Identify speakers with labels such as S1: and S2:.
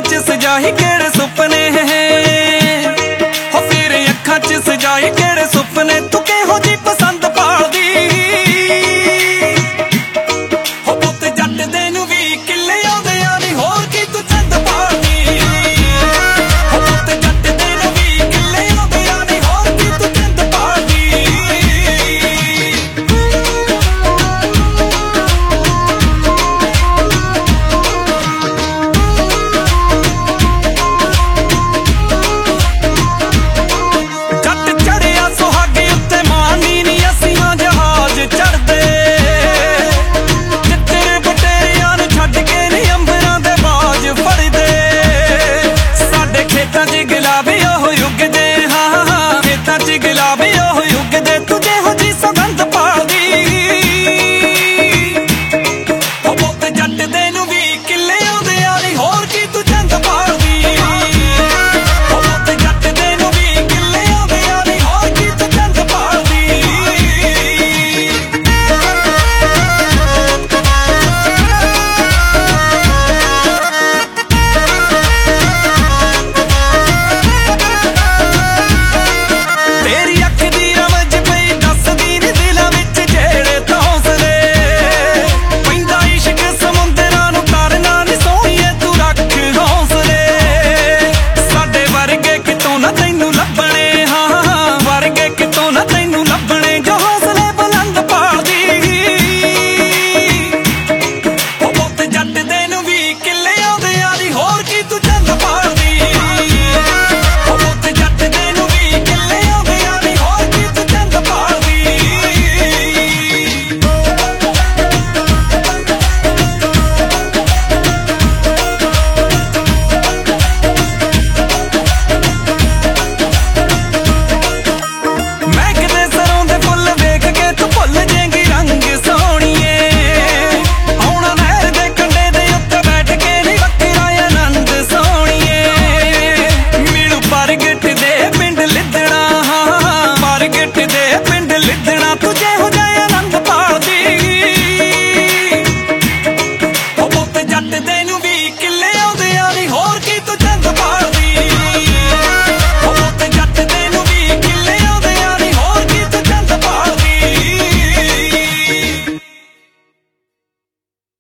S1: च सजाई केड़े सुपने हो, फिर अखां च सजाई केड़े सुपने। तू किहो जी पसंद पालदी हो, पुत जट दे नूं वी किले आउंदे आ नी, होर की तू चंद पालदी हो, पुत जट दे नूं वी किले आउंदे आ नी, होर की तू चंद पालदी।